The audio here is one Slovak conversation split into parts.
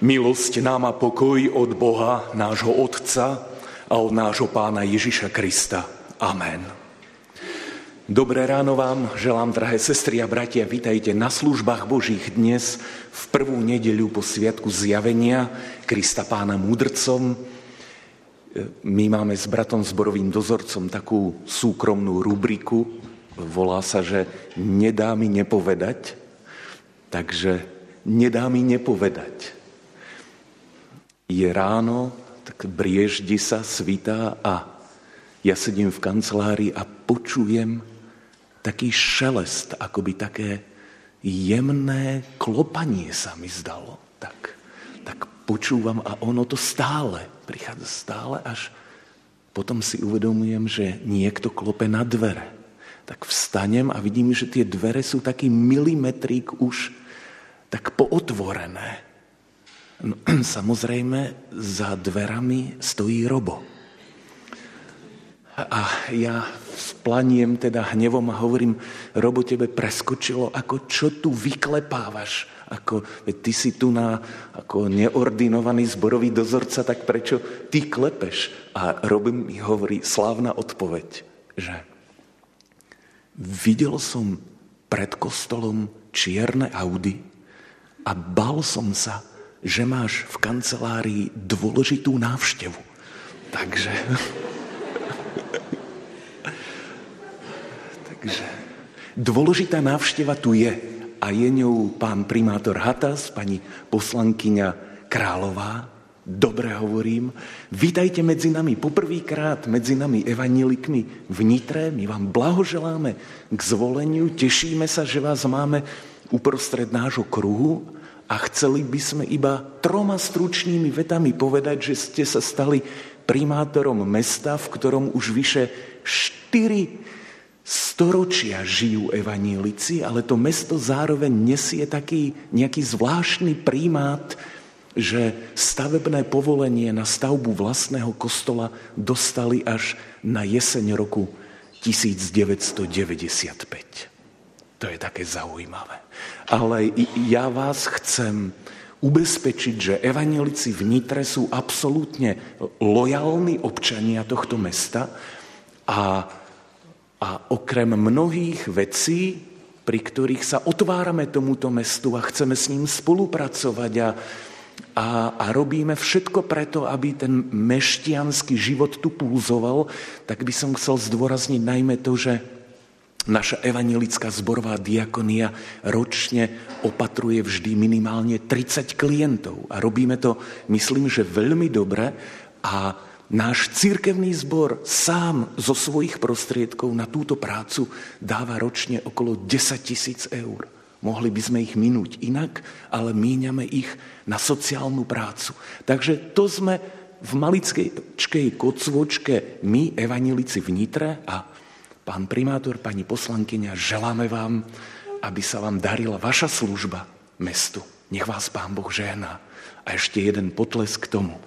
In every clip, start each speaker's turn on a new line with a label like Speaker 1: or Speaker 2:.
Speaker 1: Milosť nám a pokoj od Boha, nášho Otca a od nášho Pána Ježiša Krista. Amen. Dobré ráno vám želám, drahé sestry a bratia. Vitajte na službách Božích dnes v prvú nedeľu po sviatku zjavenia Krista Pána múdrcom. My máme s bratom zborovým dozorcom takú súkromnú rubriku. Volá sa, že nedá mi nepovedať. Takže nedá mi nepovedať. Je ráno, tak brieždi sa, svitá a ja sedím v kancelárii a počujem taký šelest, akoby také jemné klopanie sa mi zdalo. Tak počúvam a ono to stále prichádza až potom si uvedomujem, že niekto klope na dvere. Tak vstanem a vidím, že tie dvere sú taký milimetrík už tak pootvorené. No, samozrejme, za dverami stojí Robo. A ja splaniem teda hnevom a hovorím, Robo, tebe preskočilo, ako čo tu vyklepávaš? Ty si tu ako neordinovaný zborový dozorca, tak prečo ty klepeš? A Robo mi hovorí, slávna odpoveď, že videl som pred kostolom čierne Audi a bál som sa, že máš v kancelárii dôležitú návštevu. Takže dôležitá návšteva tu je a je ňou pán primátor Hatas, pani poslankyňa Králová. Dobre hovorím. Vítajte medzi nami poprvýkrát, medzi nami evanjelikmi v Nitre. My vám blahoželáme k zvoleniu. Tešíme sa, že vás máme uprostred nášho kruhu a chceli by sme iba 3 stručnými vetami povedať, že ste sa stali primátorom mesta, v ktorom už vyše 4 storočia žijú evanjelici, ale to mesto zároveň nesie taký nejaký zvláštny primát, že stavebné povolenie na stavbu vlastného kostola dostali až na jeseň roku 1995. To je také zaujímavé. Ale ja vás chcem ubezpečiť, že evanjelici v Nitre sú absolútne lojálni občania tohto mesta a okrem mnohých vecí, pri ktorých sa otvárame tomuto mestu a chceme s ním spolupracovať a robíme všetko preto, aby ten mešťanský život tu pulzoval, tak by som chcel zdôrazniť najmä to, že naša evanjelická zborová diakonia ročne opatruje vždy minimálne 30 klientov. A robíme to, myslím, že veľmi dobre. A náš cirkevný zbor sám zo svojich prostriedkov na túto prácu dáva ročne okolo 10 000 eur. Mohli by sme ich minúť inak, ale míňame ich na sociálnu prácu. Takže to sme v maličkej kocvočke my, evanjelici v Nitre a pán primátor, pani poslankyňa, želáme vám, aby sa vám darila vaša služba mestu. Nech vás Pán Boh žehná. A ešte jeden potlesk k tomu.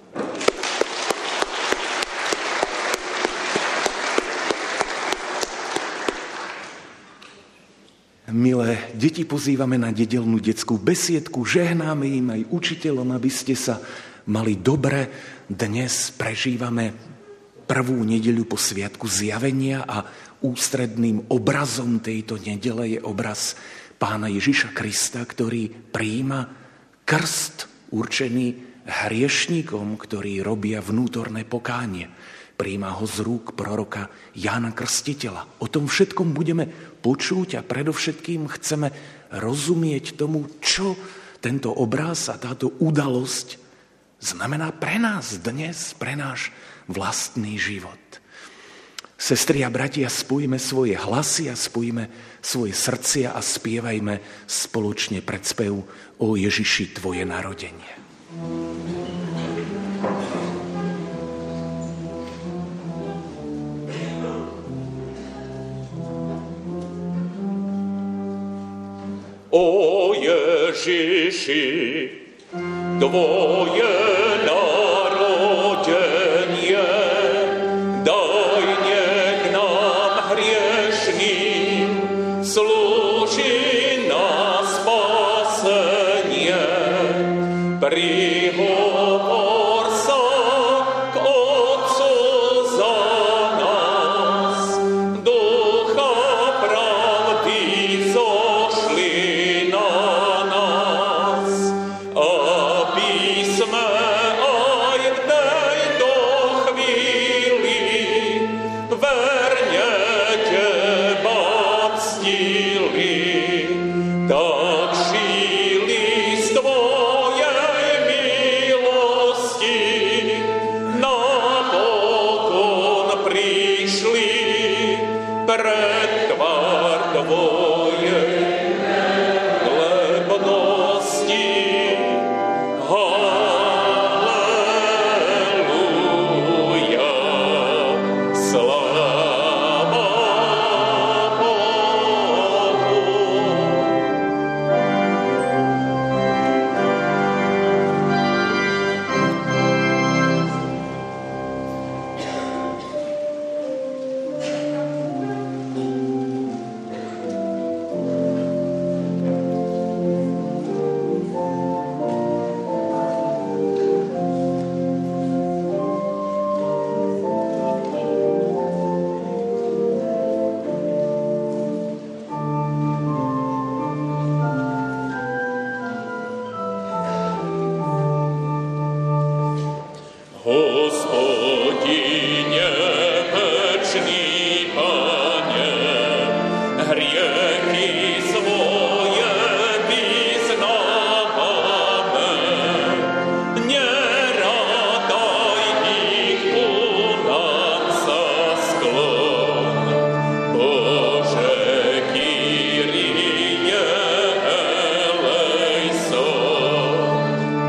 Speaker 1: Milé deti, pozývame na nedeľnú detskú besiedku, žehnáme im aj učiteľom, aby ste sa mali dobre. Dnes prežívame prvú nedeľu po sviatku zjavenia a ústredným obrazom tejto nedele je obraz Pána Ježiša Krista, ktorý prijíma krst určený hriešnikom, ktorí robia vnútorné pokánie. Prijíma ho z rúk proroka Jána Krstiteľa. O tom všetkom budeme počuť a predovšetkým chceme rozumieť tomu, čo tento obraz a táto udalosť znamená pre nás dnes, pre náš vlastný život. Sestri a bratia, spojíme svoje hlasy a spojíme svoje srdcia a spievajme spoločne predspev O Ježiši, tvoje narodenie.
Speaker 2: O Ježiši, tvoje narodenie, daj nech nám hriešným slúži na spasenie. Pri pred tvár Tvojej chlebnosti. Halleluja, sláva Bohu. Hospodine, večný Pane, hriechy svoje vyznávame. Nerátaj ich, ku nám sa sklon. Bože, Kyrie eleison.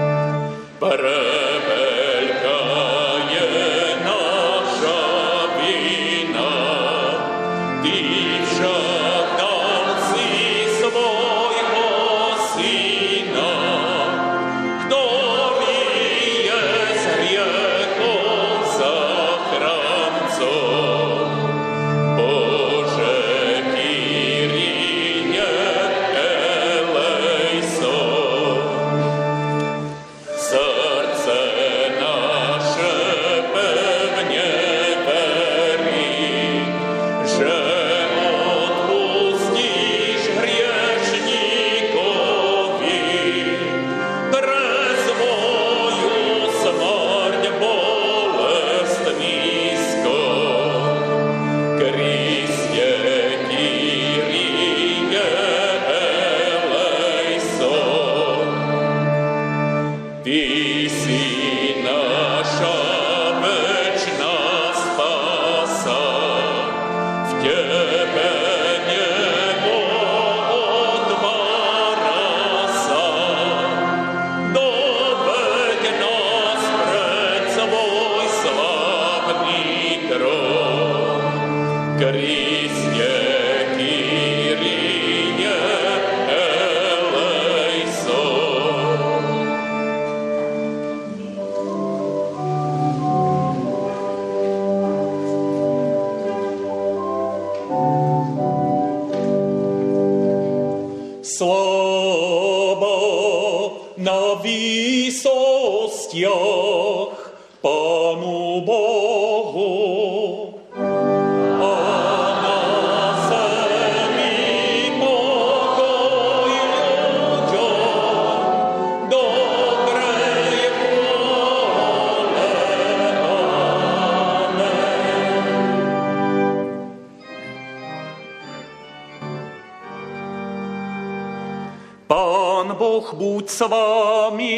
Speaker 2: Preveľká je naša vina, Ty však dal si svojho Syna, ktorý je s hriechom záchrancom. Bože, Kyrie eleison. Srdce naše pevne verí, že odpustíš hriešníkovi pre svoju smrť bolest nízko. Kriste, Kyrie eleison. Ty si naša večná spása, v Tebe nebo otvára sa. Doveď nás pred svoj slávny trón. Kriste, Kyrie eleison. Sláva na výsostiach Pánu Bohu a na zemi pokoj ľuďom dobrej vôle. Amen. Pán Boh buď s vámi.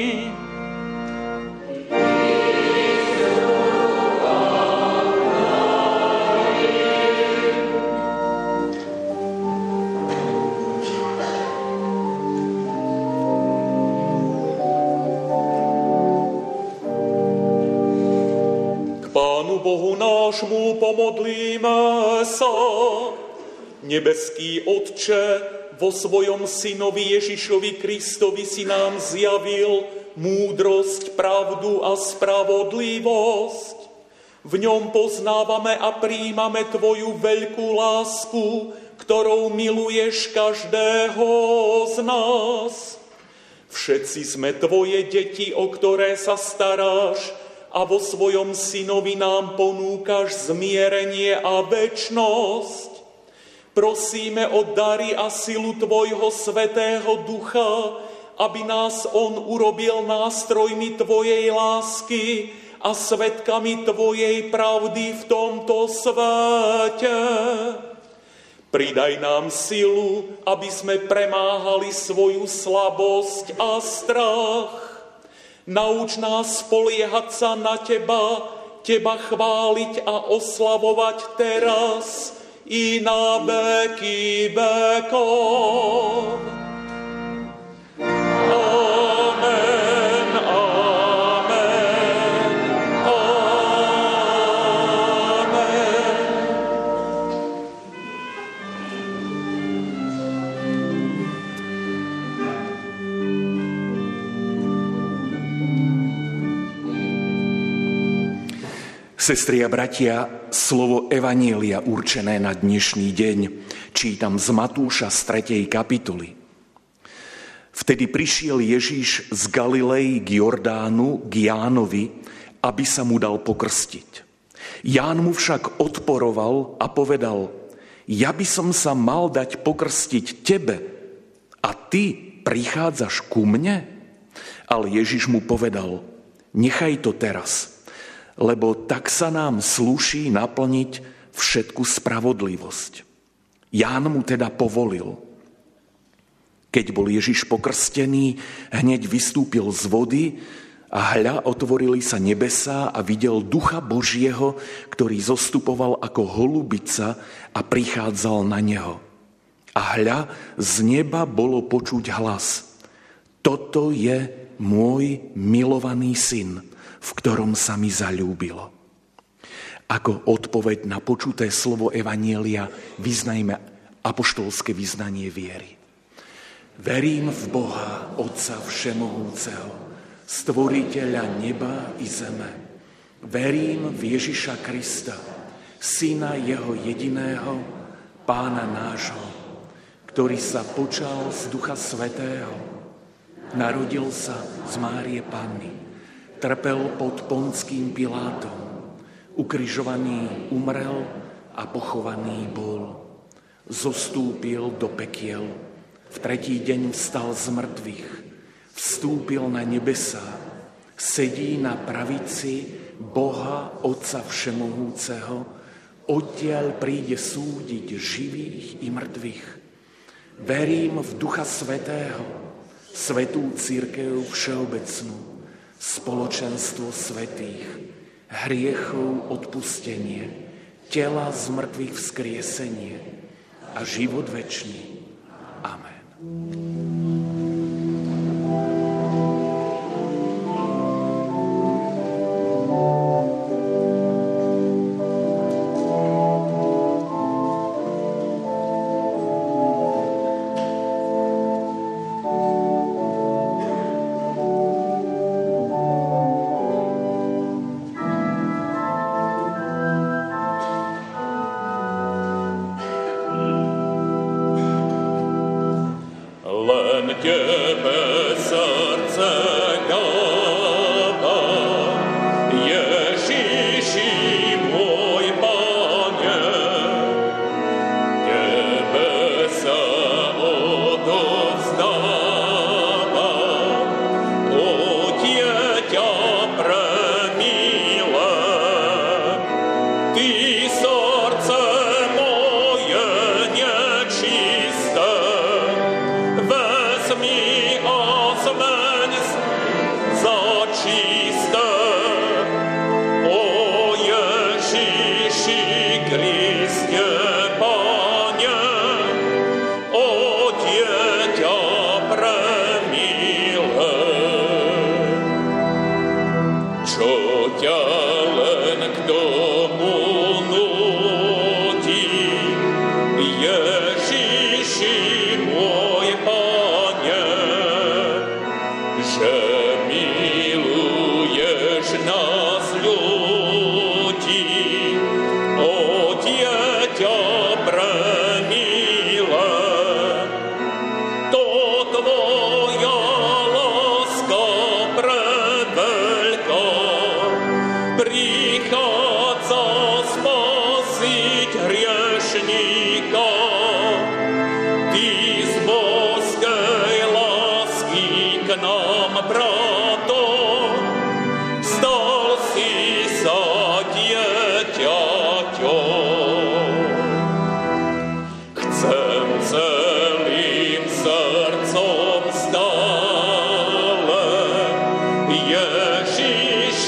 Speaker 2: K Pánu Bohu nášmu pomodlíme sa. Nebeský Otče, vo svojom Synovi Ježišovi Kristovi si nám zjavil múdrosť, pravdu a spravodlivosť. V ňom poznávame a prijímame Tvoju veľkú lásku, ktorou miluješ každého z nás. Všetci sme Tvoje deti, o ktoré sa staráš, a vo svojom Synovi nám ponúkaš zmierenie a večnosť. Prosíme o dary a silu Tvojho Svätého Ducha, aby nás on urobil nástrojmi Tvojej lásky a svedkami Tvojej pravdy v tomto svete. Pridaj nám silu, aby sme premáhali svoju slabosť a strach. Nauč nás spoliehať sa na Teba, Teba chváliť a oslavovať teraz i na veky vekov. Amen, amen, amen.
Speaker 1: Sestri a bratia, slovo Evanielia určené na dnešný deň čítam z Matúša z 3. kapitoly. Vtedy prišiel Ježíš z Galilei k Jordánu, k Jánovi, aby sa mu dal pokrstiť. Ján mu však odporoval a povedal: Ja by som sa mal dať pokrstiť tebe a ty prichádzaš ku mne? Ale Ježíš mu povedal: Nechaj to teraz, lebo tak sa nám slúši naplniť všetku spravodlivosť. Ján mu teda povolil. Keď bol Ježiš pokrstený, hneď vystúpil z vody a hľa, otvorili sa nebesá a videl Ducha Božieho, ktorý zostupoval ako holubica a prichádzal na neho. A hľa, z neba bolo počuť hlas: Toto je môj milovaný syn, v ktorom sa mi zaľúbilo. Ako odpoveď na počuté slovo Evanielia vyznajme apoštolské vyznanie viery. Verím v Boha, Otca Všemohúceho, Stvoriteľa neba i zeme. Verím v Ježiša Krista, Syna Jeho jediného, Pána nášho, ktorý sa počal z Ducha Svätého, narodil sa z Márie Panny, trpel pod Pontským Pilátom, ukrižovaný umrel a pochovaný bol. Zostúpil do pekiel, v tretí deň vstal z mŕtvych, vstúpil na nebesá, sedí na pravici Boha Otca Všemohúceho, odtiaľ príde súdiť živých i mŕtvych. Verím v Ducha Svätého, svätú cirkev všeobecnú, spoločenstvo svätých, hriechov odpustenie, tela z mŕtvych vzkriesenie a život večný. Amen.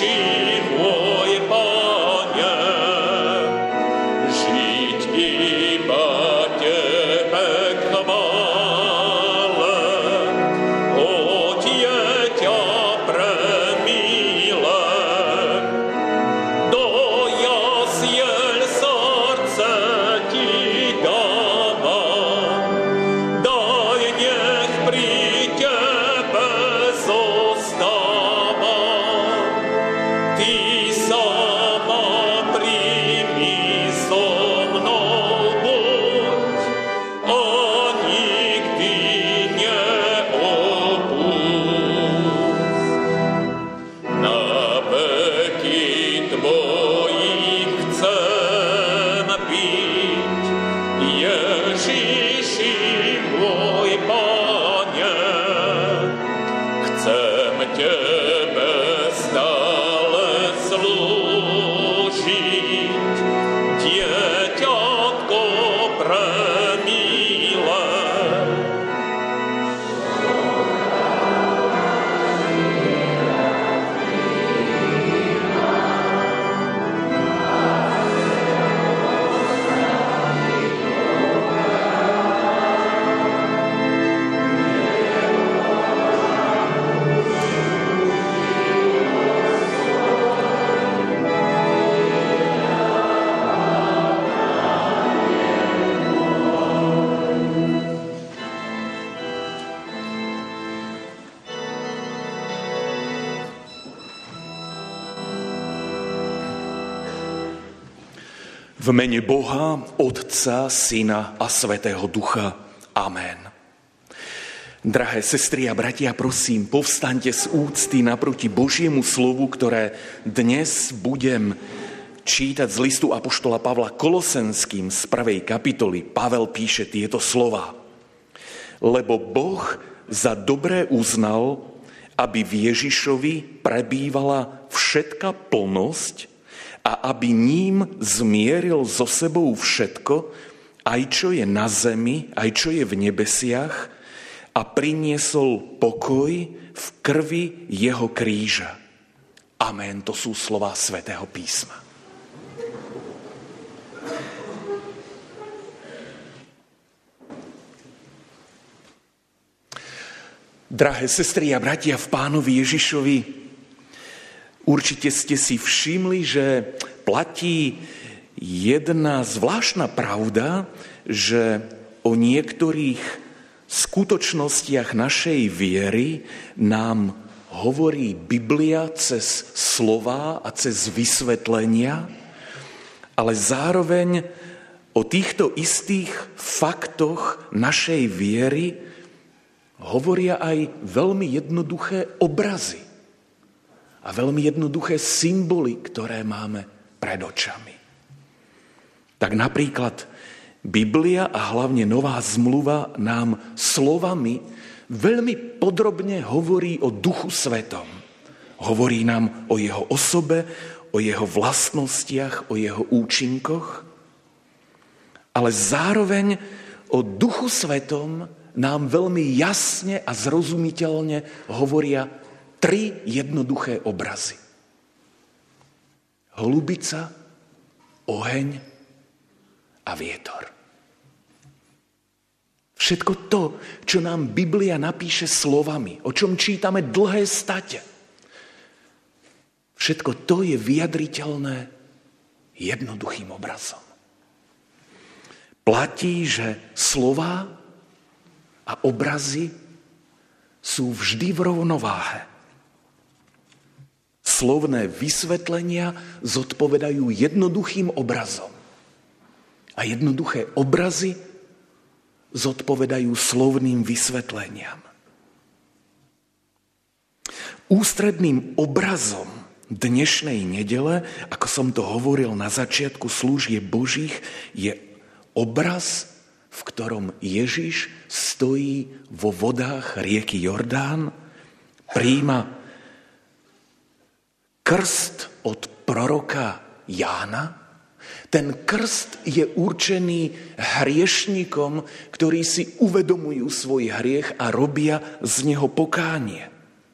Speaker 2: Žiť tvojich chcem byť, Ježiši môj Pane. Chcem Tebe stále slúžiť, dieťatko premilé.
Speaker 1: V mene Boha, Otca, Syna a Svätého Ducha. Amen. Drahé sestry a bratia, prosím, povstaňte z úcty naproti Božiemu slovu, ktoré dnes budem čítať z listu apoštola Pavla Kolosenským z 1. kapitoly. Pavel píše tieto slova. Lebo Boh za dobré uznal, aby v Ježišovi prebývala všetka plnosť, a aby ním zmieril so sebou všetko, aj čo je na zemi, aj čo je v nebesiach, a priniesol pokoj v krvi jeho kríža. Amen, to sú slová Svätého písma. Drahé sestry a bratia v Pánovi Ježišovi, určite ste si všimli, že platí jedna zvláštna pravda, že o niektorých skutočnostiach našej viery nám hovorí Biblia cez slová a cez vysvetlenia, ale zároveň o týchto istých faktoch našej viery hovoria aj veľmi jednoduché obrazy a veľmi jednoduché symboly, ktoré máme pred očami. Tak napríklad Biblia a hlavne Nová zmluva nám slovami veľmi podrobne hovorí o Duchu Svetom. Hovorí nám o jeho osobe, o jeho vlastnostiach, o jeho účinkoch, ale zároveň o Duchu Svetom nám veľmi jasne a zrozumiteľne hovoria 3 jednoduché obrazy. Holubica, oheň a vietor. Všetko to, čo nám Biblia napíše slovami, o čom čítame dlhé state, všetko to je vyjadriteľné jednoduchým obrazom. Platí, že slová a obrazy sú vždy v rovnováhe. Slovné vysvetlenia zodpovedajú jednoduchým obrazom. A jednoduché obrazy zodpovedajú slovným vysvetleniam. Ústredným obrazom dnešnej nedele, ako som to hovoril na začiatku služieb Božích, je obraz, v ktorom Ježiš stojí vo vodách rieky Jordán, prijíma krst od proroka Jána. Ten krst je určený hriešnikom, ktorí si uvedomujú svoj hriech a robia z neho pokánie.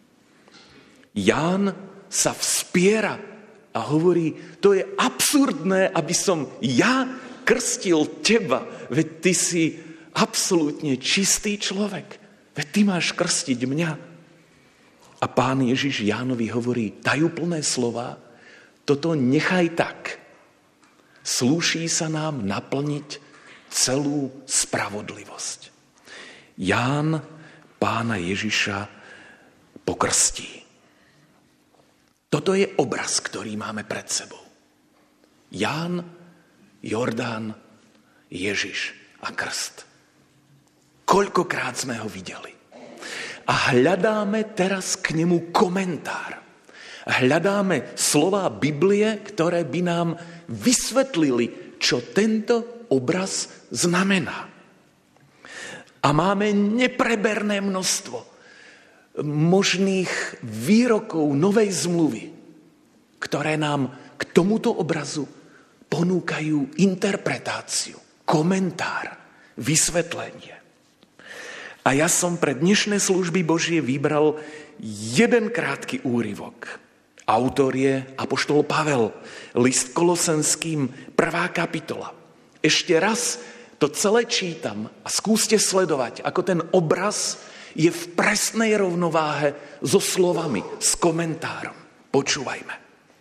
Speaker 1: Ján sa vspiera a hovorí, to je absurdné, aby som ja krstil teba, veď ty si absolútne čistý človek, veď ty máš krstiť mňa. A Pán Ježiš Jánovi hovorí tajúplné slova, toto nechaj tak. Slúší sa nám naplniť celú spravodlivosť. Ján Pána Ježiša pokrstí. Toto je obraz, ktorý máme pred sebou. Ján, Jordán, Ježiš a krst. Koľkokrát sme ho videli. A hľadáme teraz k nemu komentár. Hľadáme slová Biblie, ktoré by nám vysvetlili, čo tento obraz znamená. A máme nepreberné množstvo možných výrokov novej zmluvy, ktoré nám k tomuto obrazu ponúkajú interpretáciu, komentár, vysvetlenie. A ja som pre dnešné služby Božie vybral jeden krátky úryvok. Autor je apoštol Pavel, list Kolosenským, 1. kapitola. Ešte raz to celé čítam a skúste sledovať, ako ten obraz je v presnej rovnováhe so slovami, s komentárom. Počúvajme.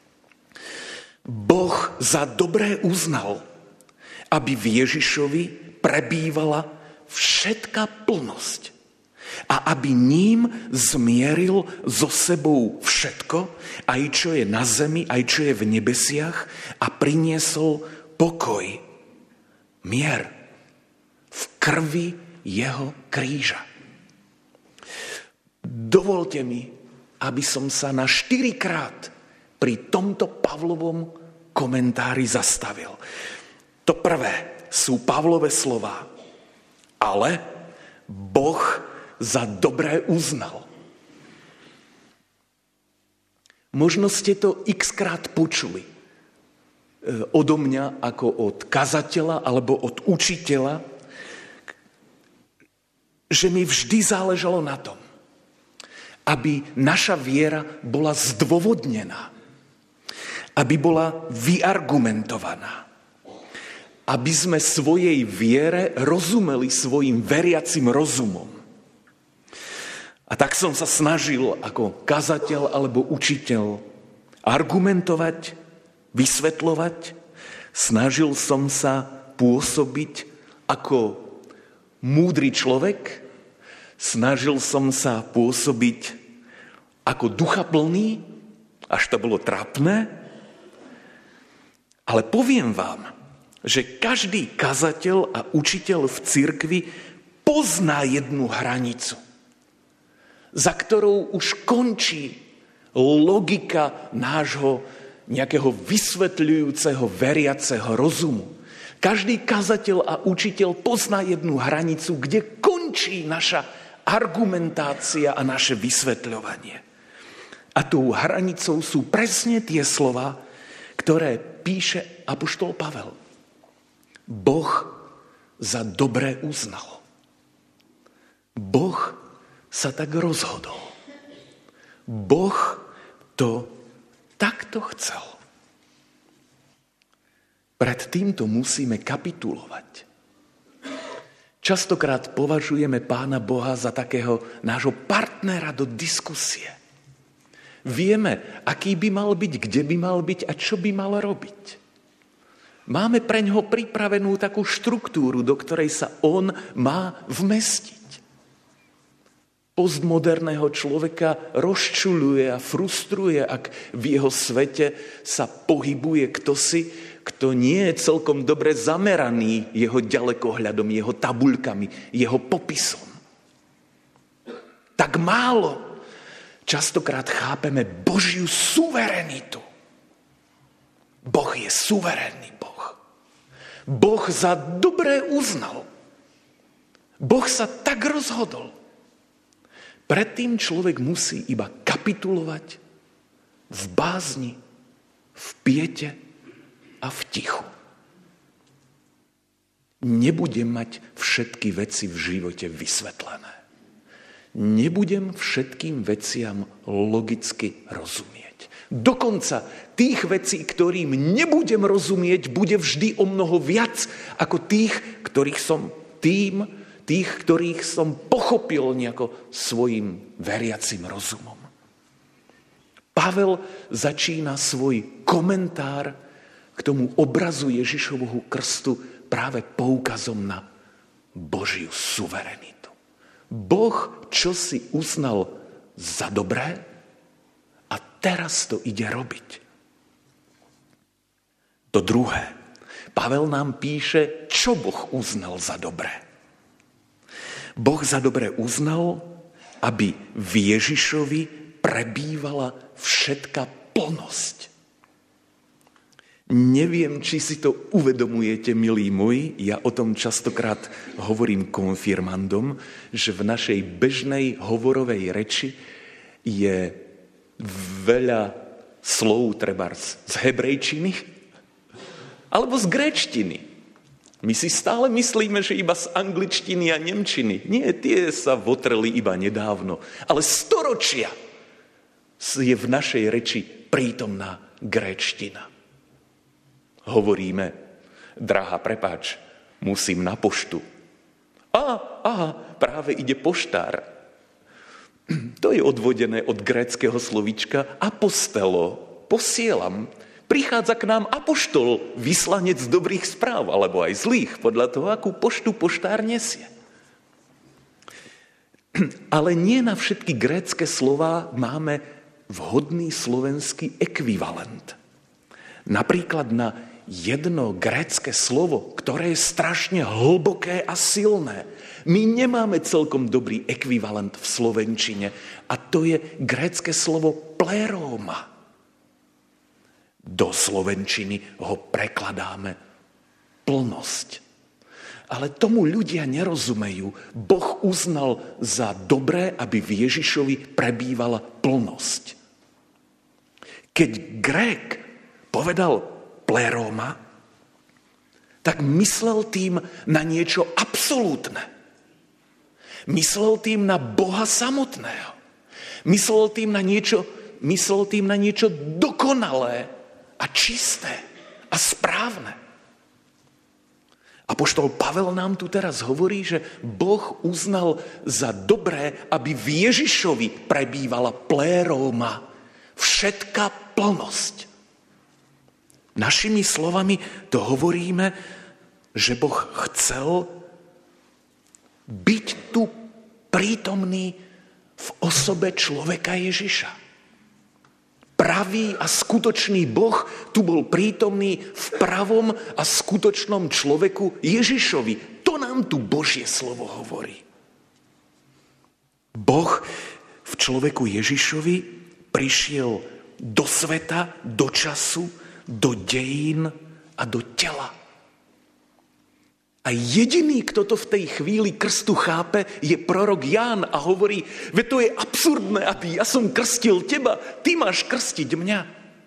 Speaker 1: Boh za dobré uznal, aby v Ježišovi prebývala všetká plnosť a aby ním zmieril so sebou všetko, aj čo je na zemi, aj čo je v nebesiach, a priniesol pokoj, mier v krvi jeho kríža. Dovolte mi, aby som sa na 4-krát pri tomto Pavlovom komentári zastavil. To prvé sú Pavlové slová. Ale Boh za dobré uznal. Možno ste to x-krát počuli odo mňa ako od kazateľa alebo od učiteľa, že mi vždy záležalo na tom, aby naša viera bola zdôvodnená, aby bola vyargumentovaná, aby sme svojej viere rozumeli svojim veriacim rozumom. A tak som sa snažil ako kazateľ alebo učiteľ argumentovať, vysvetľovať. Snažil som sa pôsobiť ako múdry človek. Snažil som sa pôsobiť ako duchaplný, až to bolo trapné. Ale poviem vám, že každý kazateľ a učiteľ v cirkvi pozná jednu hranicu, za ktorou už končí logika nášho nejakého vysvetľujúceho, veriaceho rozumu. Každý kazateľ a učiteľ pozná jednu hranicu, kde končí naša argumentácia a naše vysvetľovanie. A tou hranicou sú presne tie slova, ktoré píše apoštol Pavel. Boh za dobré uznal. Boh sa tak rozhodol. Boh to takto chcel. Pred týmto musíme kapitulovať. Častokrát považujeme Pána Boha za takého nášho partnera do diskusie. Vieme, aký by mal byť, kde by mal byť a čo by mal robiť. Máme preňho pripravenú takú štruktúru, do ktorej sa on má vmestiť. Postmoderného človeka rozčuľuje a frustruje, ak v jeho svete sa pohybuje ktosi, kto nie je celkom dobre zameraný jeho ďalekohľadom, jeho tabuľkami, jeho popisom. Tak málo častokrát chápeme Božiu suverenitu. Boh je suverénny Boh. Boh za dobré uznal. Boh sa tak rozhodol. Predtým človek musí iba kapitulovať v bázni, v piete a v tichu. Nebudem mať všetky veci v živote vysvetlené. Nebudem všetkým veciam logicky rozumieť. Dokonca tých vecí, ktorým nebudem rozumieť, bude vždy o mnoho viac ako tých, ktorých som pochopil nejako svojim veriacim rozumom. Pavel začína svoj komentár k tomu obrazu Ježišovho krstu práve poukazom na Božiu suverenitu. Boh čosi uznal za dobré a teraz to ide robiť. To druhé. Pavel nám píše, čo Boh uznal za dobré. Boh za dobré uznal, aby v Ježišovi prebývala všetká plnosť. Neviem, či si to uvedomujete, milí moji, ja o tom častokrát hovorím konfirmandom, že v našej bežnej hovorovej reči je veľa slov trebárs z hebrejčiny alebo z gréčtiny. My si stále myslíme, že iba z angličtiny a nemčiny. Nie, tie sa votreli iba nedávno, ale storočia je v našej reči prítomná gréčtina. Hovoríme, drahá, prepáč, musím na poštu. Práve ide poštár. To je odvodené od gréckeho slovíčka apostelo, posielam. Prichádza k nám apoštol, vyslanec dobrých správ, alebo aj zlých, podľa toho, akú poštu poštár nesie. Ale nie na všetky grécke slová máme vhodný slovenský ekvivalent. Napríklad na jedno grécke slovo, ktoré je strašne hlboké a silné. My nemáme celkom dobrý ekvivalent v slovenčine a to je grécke slovo pleroma. Do slovenčiny ho prekladáme plnosť. Ale tomu ľudia nerozumejú. Boh uznal za dobré, aby v Ježišovi prebývala plnosť. Keď Grék povedal pleroma, tak myslel tým na niečo absolútne. Myslel tým na Boha samotného. Myslel tým na niečo dokonalé a čisté a správne. Apoštol Pavel nám tu teraz hovorí, že Boh uznal za dobré, aby v Ježišovi prebývala pleroma, všetká plnosť. Našimi slovami to hovoríme, že Boh chcel byť tu prítomný v osobe človeka Ježiša. Pravý a skutočný Boh tu bol prítomný v pravom a skutočnom človeku Ježišovi. To nám tu Božie slovo hovorí. Boh v človeku Ježišovi prišiel do sveta, do času, do dejín a do tela. A jediný, kto to v tej chvíli krstu chápe, je prorok Ján a hovorí, veď to je absurdné, aby ja som krstil teba, ty máš krstiť mňa.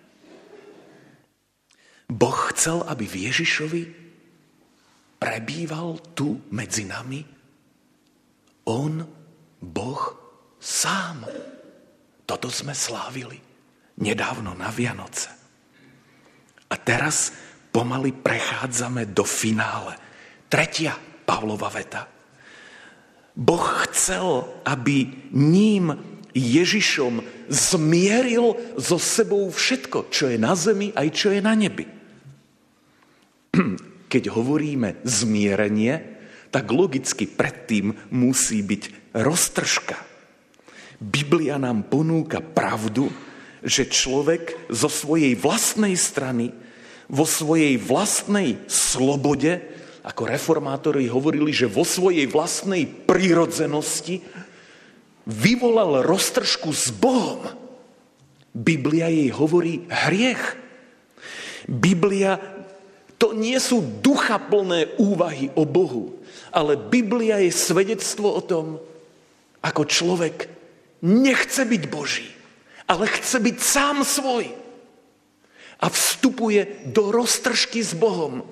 Speaker 1: Boh chcel, aby v Ježišovi prebýval tu medzi nami. On, Boh, sám. Toto sme slávili nedávno na Vianoce. A teraz pomaly prechádzame do finále. 3. Pavlova veta. Boh chcel, aby ním, Ježišom, zmieril so sebou všetko, čo je na zemi, aj čo je na nebi. Keď hovoríme zmierenie, tak logicky predtým musí byť roztržka. Biblia nám ponúka pravdu, že človek zo svojej vlastnej strany, vo svojej vlastnej slobode, ako reformátori hovorili, že vo svojej vlastnej prirodzenosti vyvolal roztržku s Bohom. Biblia jej hovorí hriech. Biblia, to nie sú duchaplné úvahy o Bohu, ale Biblia je svedectvo o tom, ako človek nechce byť Boží, ale chce byť sám svoj a vstupuje do roztržky s Bohom.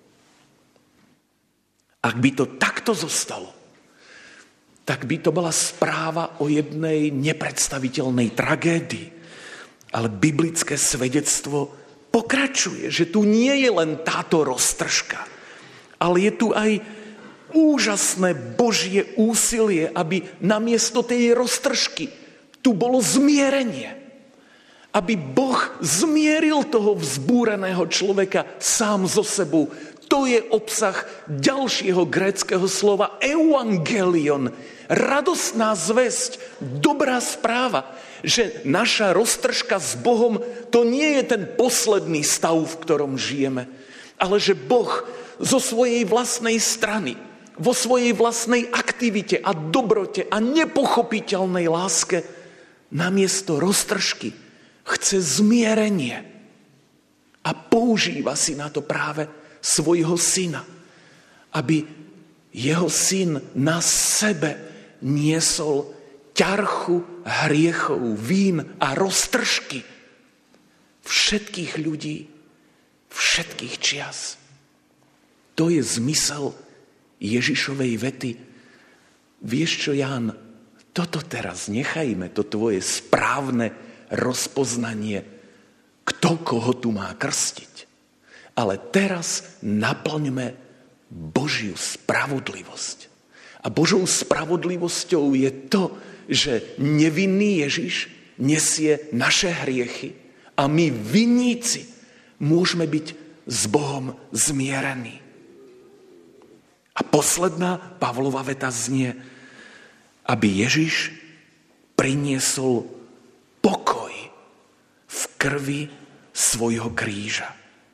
Speaker 1: Ak by to takto zostalo, tak by to bola správa o jednej nepredstaviteľnej tragédii. Ale biblické svedectvo pokračuje, že tu nie je len táto roztržka, ale je tu aj úžasné Božie úsilie, aby namiesto tej roztržky tu bolo zmierenie. Aby Boh zmieril toho vzbúreného človeka sám so sebou. To je obsah ďalšieho gréckeho slova euangelion. Radostná zvesť, dobrá správa, že naša roztržka s Bohom to nie je ten posledný stav, v ktorom žijeme, ale že Boh zo svojej vlastnej strany, vo svojej vlastnej aktivite a dobrote a nepochopiteľnej láske namiesto roztržky chce zmierenie a používa si na to práve svojho syna, aby jeho syn na sebe niesol ťarchu hriechov, vín a roztržky všetkých ľudí, všetkých čias. To je zmysel Ježišovej vety. Vieš čo, Ján, toto teraz nechajme, to tvoje správne rozpoznanie, kto koho tu má krstiť. Ale teraz naplňme Božiu spravodlivosť. A Božou spravodlivosťou je to, že nevinný Ježiš nesie naše hriechy a my vinníci môžeme byť s Bohom zmierení. A posledná Pavlova veta znie, aby Ježiš priniesol pokoj v krvi svojho kríža.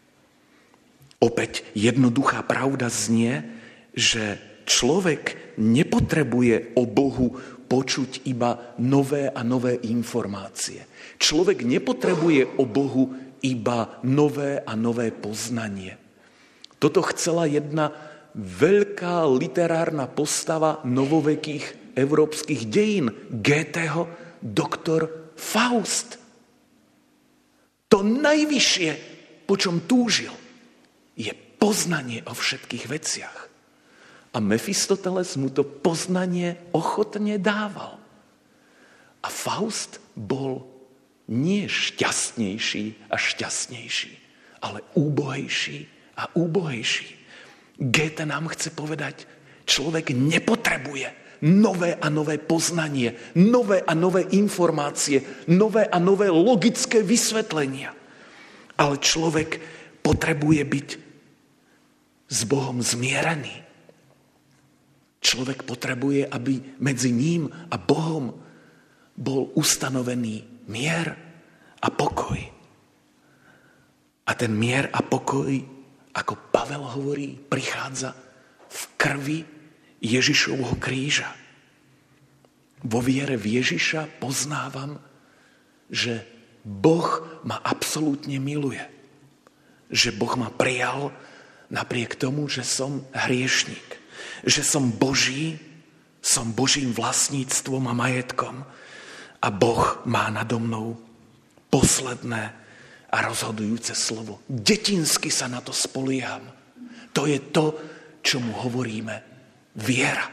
Speaker 1: Opäť jednoduchá pravda znie, že človek nepotrebuje o Bohu počuť iba nové a nové informácie. Človek nepotrebuje o Bohu iba nové a nové poznanie. Toto chcela jedna veľká literárna postava novovekých európskych dejín, Goetheho, doktor Faust. To najvyššie, po čom túžil, je poznanie o všetkých veciach. A Mefistoteles mu to poznanie ochotne dával. A Faust bol nie šťastnejší a šťastnejší, ale úbohejší a úbohejší. Goethe nám chce povedať, človek nepotrebuje nové a nové poznanie, nové a nové informácie, nové a nové logické vysvetlenia. Ale človek potrebuje byť s Bohom zmierený. Človek potrebuje, aby medzi ním a Bohom bol ustanovený mier a pokoj. A ten mier a pokoj, ako Pavel hovorí, prichádza v krvi Ježišovho kríža. Vo viere v Ježiša poznávam, že Boh ma absolútne miluje. Že Boh ma prijal napriek tomu, že som hriešnik. Že som Boží, som Božím vlastníctvom a majetkom a Boh má nado mnou posledné a rozhodujúce slovo. Detinsky sa na to spolieham. To je to, čo mu hovoríme viera.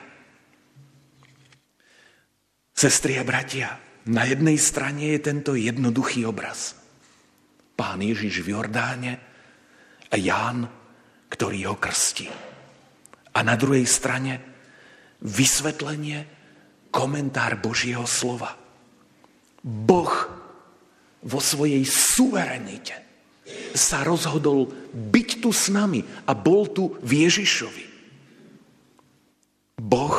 Speaker 1: Sestry a bratia, na jednej strane je tento jednoduchý obraz. Pán Ježiš v Jordáne a Ján, ktorý ho krstí. A na druhej strane vysvetlenie, komentár Božieho slova. Boh vo svojej suverenite sa rozhodol byť tu s nami a bol tu v Ježišovi. Boh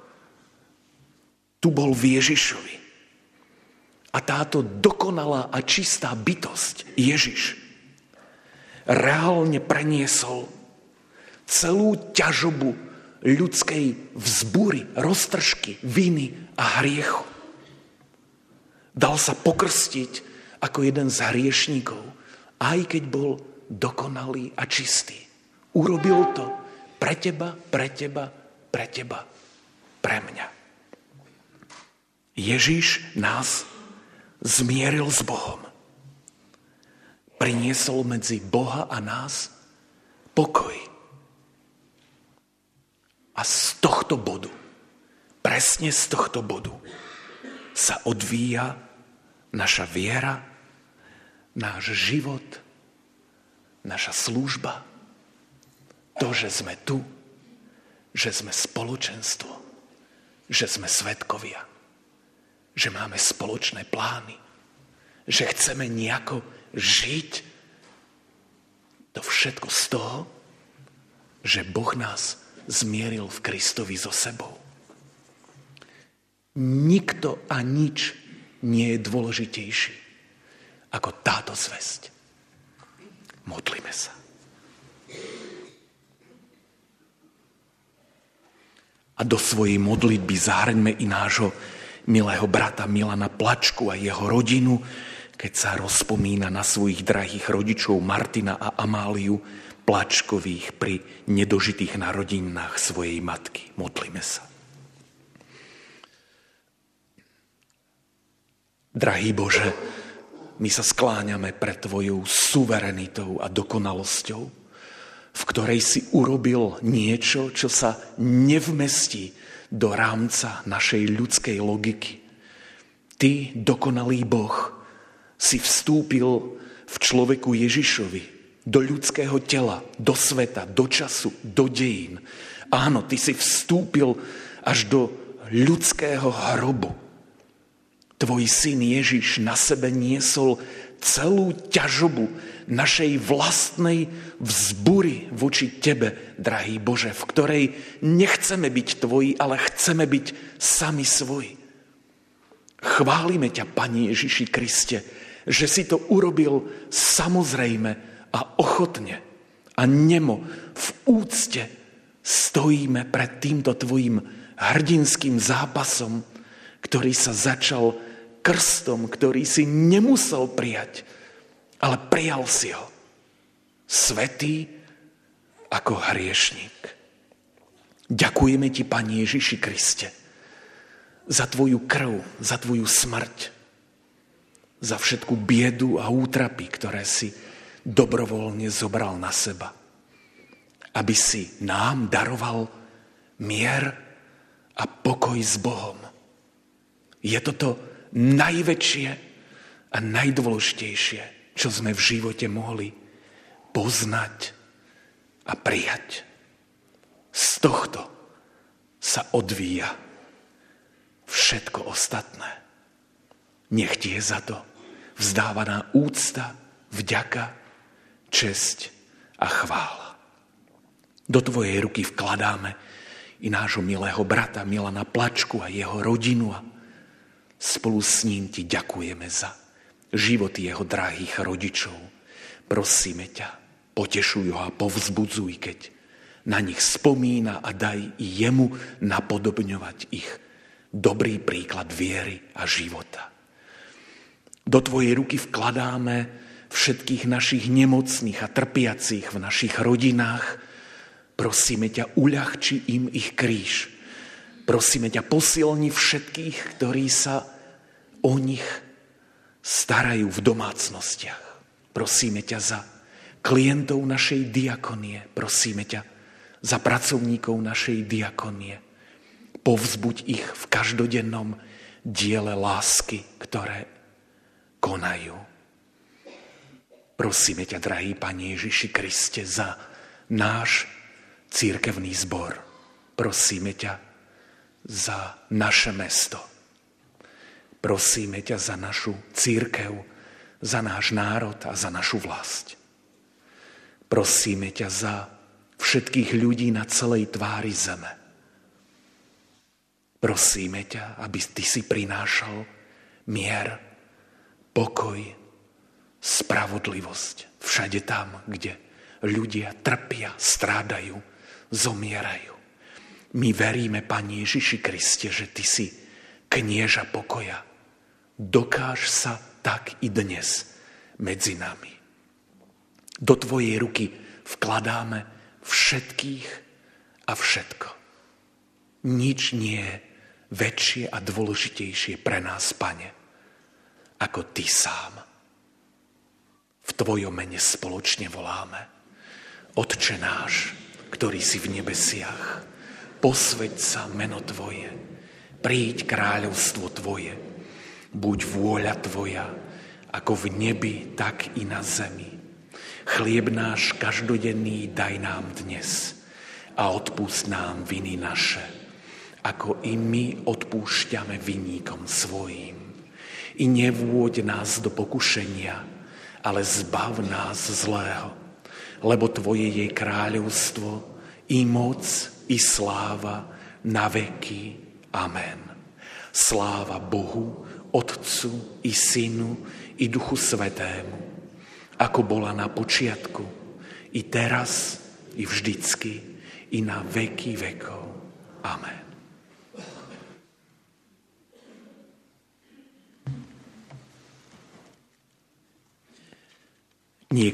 Speaker 1: tu bol v Ježišovi. A táto dokonalá a čistá bytosť, Ježiš, reálne preniesol celú ťažobu ľudskej vzbúry, roztržky, viny a hriechu. Dal sa pokrstiť ako jeden z hriešníkov, aj keď bol dokonalý a čistý. Urobil to pre teba, pre teba, pre teba, pre mňa. Ježiš nás zmieril s Bohom. Priniesol medzi Boha a nás pokoj. A z tohto bodu, presne z tohto bodu, sa odvíja naša viera, náš život, naša služba, to, že sme tu, že sme spoločenstvo, že sme svedkovia, že máme spoločné plány, že chceme nejako žiť. To všetko z toho, že Boh nás zmieril v Kristovi so sebou. Nikto a nič nie je dôležitejší ako táto zvesť. Modlíme sa. A do svojej modlitby zahrňme i nášho milého brata Milana Plačku a jeho rodinu, keď sa rozpomína na svojich drahých rodičov Martina a Amáliu Plačkových pri nedožitých narodinách svojej matky. Modlíme sa. Drahý Bože, my sa skláňame pred Tvojou suverenitou a dokonalosťou, v ktorej si urobil niečo, čo sa nevmestí do rámca našej ľudskej logiky. Ty, dokonalý Boh, si vstúpil v človeku Ježišovi do ľudského tela, do sveta, do času, do dejín. Áno, Ty si vstúpil až do ľudského hrobu. Tvoj syn Ježiš na sebe niesol celú ťažobu našej vlastnej vzbury voči Tebe, drahý Bože, v ktorej nechceme byť Tvoji, ale chceme byť sami svoji. Chválime ťa, Pane Ježiši Kriste, že si to urobil samozrejme a ochotne a nemo v úcte stojíme pred týmto Tvojim hrdinským zápasom, ktorý sa začal krstom, ktorý si nemusel prijať, ale prijal si ho. Svätý ako hriešnik. Ďakujeme Ti, Pane Ježiši Kriste, za Tvoju krv, za Tvoju smrť, za všetku biedu a útrapy, ktoré si dobrovoľne zobral na seba, aby si nám daroval mier a pokoj s Bohom. Je toto najväčšie a najdôležitejšie, čo sme v živote mohli poznať a prijať. Z tohto sa odvíja všetko ostatné. Nech Ti je za to vzdávaná úcta, vďaka, česť a chvála. Do Tvojej ruky vkladáme i nášho milého brata Milana Plačku a jeho rodinu a spolu s ním Ti ďakujeme za životy jeho drahých rodičov. Prosíme ťa, potešuj ho a povzbudzuj, keď na nich spomína a daj i jemu napodobňovať ich dobrý príklad viery a života. Do Tvojej ruky vkladáme všetkých našich nemocných a trpiacich v našich rodinách. Prosíme ťa, uľahči im ich kríž. Prosíme ťa, posilni všetkých, ktorí sa o nich starajú v domácnostiach. Prosíme ťa za klientov našej diakonie. Prosíme ťa za pracovníkov našej diakonie. Povzbuď ich v každodennom diele lásky, ktoré konajú. Prosíme ťa, drahý Pane Ježiši Kriste, za náš cirkevný zbor. Prosíme ťa za naše mesto. Prosíme ťa za našu cirkev, za náš národ a za našu vlast. Prosíme ťa za všetkých ľudí na celej tvári zeme. Prosíme ťa, aby Ty si prinášal mier, pokoj, spravodlivosť všade tam, kde ľudia trpia, strádajú, zomierajú. My veríme, Pane Ježiši Kriste, že Ty si knieža pokoja. Dokáž sa tak i dnes medzi nami. Do Tvojej ruky vkladáme všetkých a všetko. Nič nie je väčšie a dôležitejšie pre nás, Pane, ako Ty sám. V Tvojom mene spoločne voláme: Otče náš, ktorý si v nebesiach, posväť sa meno Tvoje, príď kráľovstvo Tvoje, buď vôľa Tvoja, ako v nebi, tak i na zemi. Chlieb náš každodenný daj nám dnes a odpusť nám viny naše, ako i my odpúšťame vinníkom svojim. I nevôď nás do pokušenia, ale zbav nás zlého, lebo Tvoje je kráľovstvo, i moc, i sláva na veky. Amen. Sláva Bohu, Otcu, i Synu, i Duchu Svätému, ako bola na počiatku, i teraz, i vždycky, i na veky vekov. Amen.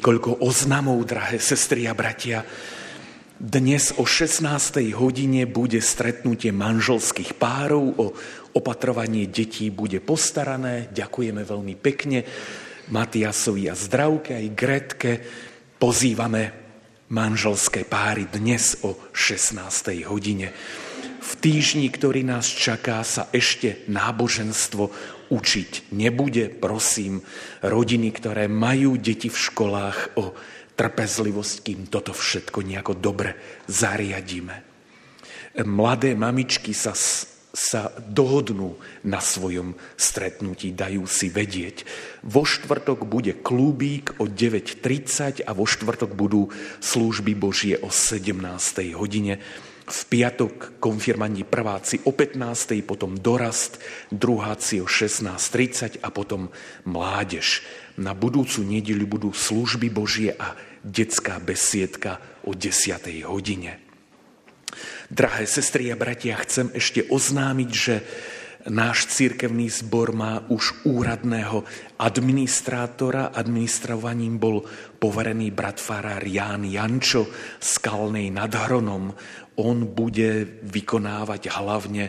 Speaker 1: Niekoľko oznamov, drahé sestry a bratia. Dnes o 16. hodine bude stretnutie manželských párov, o opatrovanie detí bude postarané. Ďakujeme veľmi pekne Matiasovi a Zdravke aj Gretke. Pozývame manželské páry dnes o 16. hodine. V týždni, ktorý nás čaká, sa ešte náboženstvo učiť nebude. Prosím rodiny, ktoré majú deti v školách, o trpezlivosť, kým toto všetko nejako dobre zariadíme. Mladé mamičky sa dohodnú na svojom stretnutí, dajú si vedieť. Vo štvrtok bude klubík o 9:30 a vo štvrtok budú služby Božie o 17. hodine. V piatok konfirmandi prváci o 15. potom dorast, druháci o 16:30 a potom mládež. Na budúcu nedeľu budú služby Božie a detská besiedka o 10. hodine. Drahé sestry a bratia, chcem ešte oznámiť, že náš cirkevný zbor má už úradného administrátora. Administrovaním bol poverený brat farár Ján Jančo z Kalnej nad Hronom. On bude vykonávať hlavne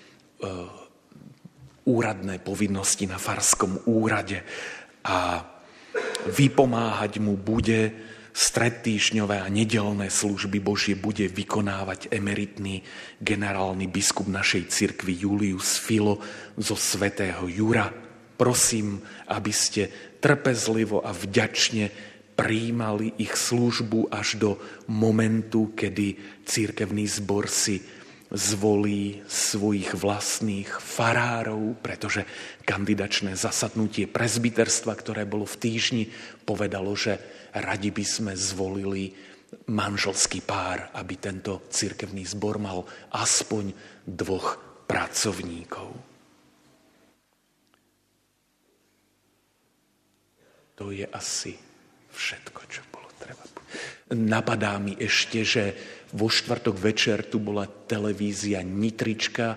Speaker 1: úradné povinnosti na farskom úrade a vypomáhať mu bude stredtýždňové a nedeľné služby Božie bude vykonávať emeritný generálny biskup našej cirkvi Julius Filo zo Svätého Jura. Prosím, aby ste trpezlivo a vďačne prijímali ich službu až do momentu, kedy cirkevný zbor si zvolí svojich vlastných farárov, pretože kandidačné zasadnutie presbyterstva, ktoré bolo v týždni, povedalo, že radi by sme zvolili manželský pár, aby tento cirkevný zbor mal aspoň 2 pracovníkov. To je asi všetko, čo bolo treba. Napadá mi ešte, že vo štvrtok večer tu bola televízia Nitrička,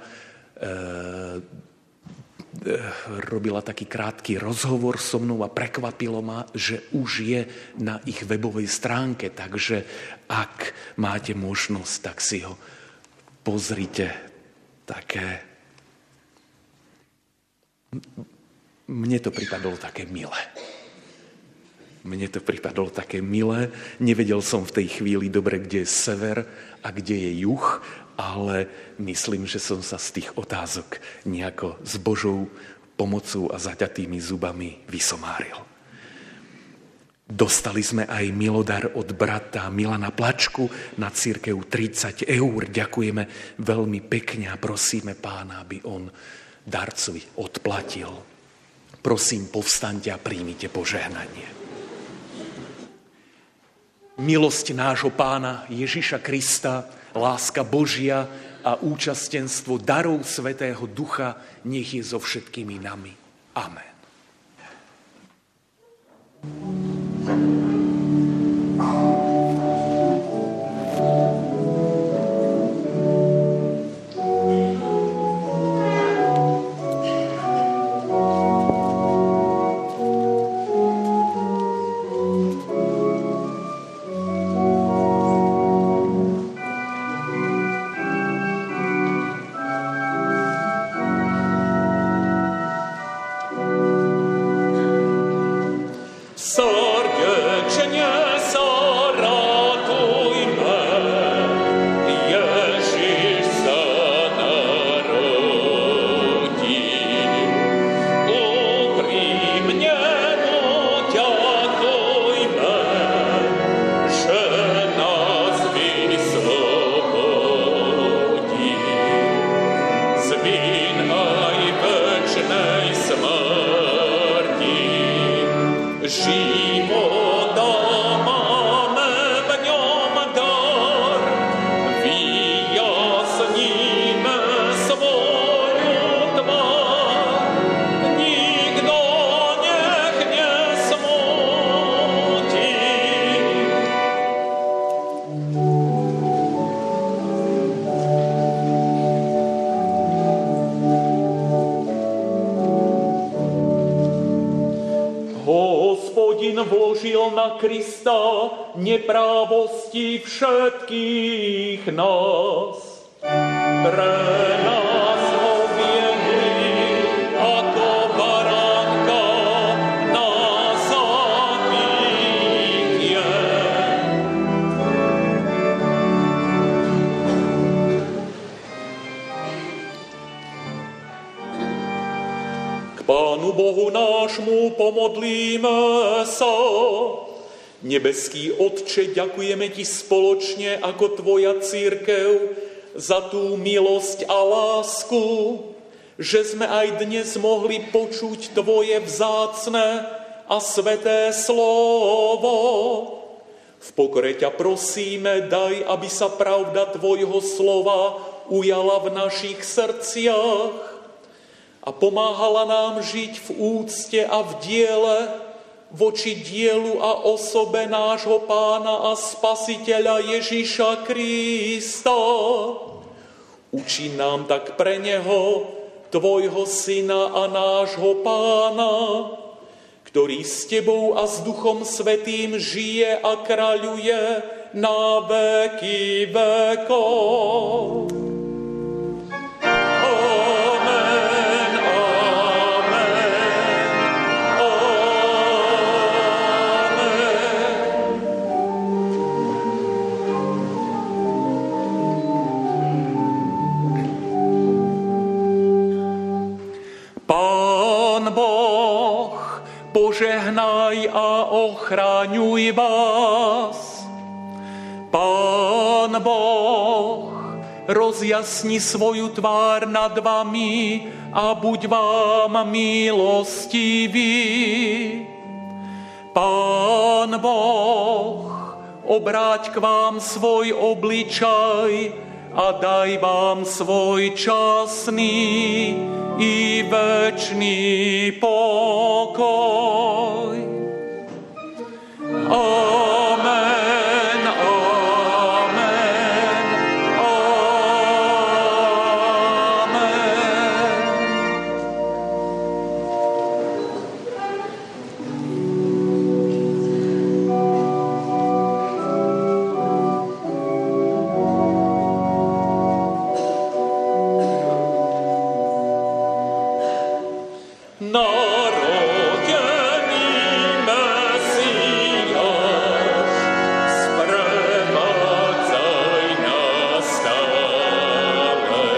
Speaker 1: robila taký krátky rozhovor so mnou a prekvapilo ma, že už je na ich webovej stránke, takže ak máte možnosť, tak si ho pozrite. Mne to pripadalo také milé. Nevedel som v tej chvíli dobre, kde je sever a kde je juh, ale myslím, že som sa z tých otázok nejako s Božou pomocou a zaťatými zubami vysomáril. Dostali sme aj milodar od brata Milana Plačku na cirkev 30 eur. Ďakujeme veľmi pekne a prosíme Pána, aby on darcovi odplatil. Prosím, povstaňte a príjmite požehnanie. Milosť nášho Pána Ježiša Krista, láska Božia a účastenstvo darov Svätého Ducha nech je so všetkými nami. Amen.
Speaker 2: na Krista neprávosti všetkých nás. Pre nás ho viedli ako baránka na zabitie. K Pánu Bohu nášmu pomodlíme sa. Nebeský Otče, ďakujeme Ti spoločne ako Tvoja cirkev za tú milosť a lásku, že sme aj dnes mohli počuť Tvoje vzácne a sveté slovo. V pokore ťa prosíme, daj, aby sa pravda Tvojho slova ujala v našich srdciach a pomáhala nám žiť v úcte a v diele voči dielu a osobe nášho Pána a Spasiteľa Ježiša Krista. Učí nám tak pre Neho, Tvojho Syna a nášho Pána, ktorý s Tebou a s Duchom Svätým žije a kráľuje na veky vekov. Požehnaj a ochraňuj vás. Pán Boh rozjasni svoju tvár nad vami a buď vám milostivý. Pán Boh obráť k vám svoj obličaj a daj vám svoj časný i večný pokoj. Amen, amen, amen. Narodený Mesiáš, sprevádzaj nás stále,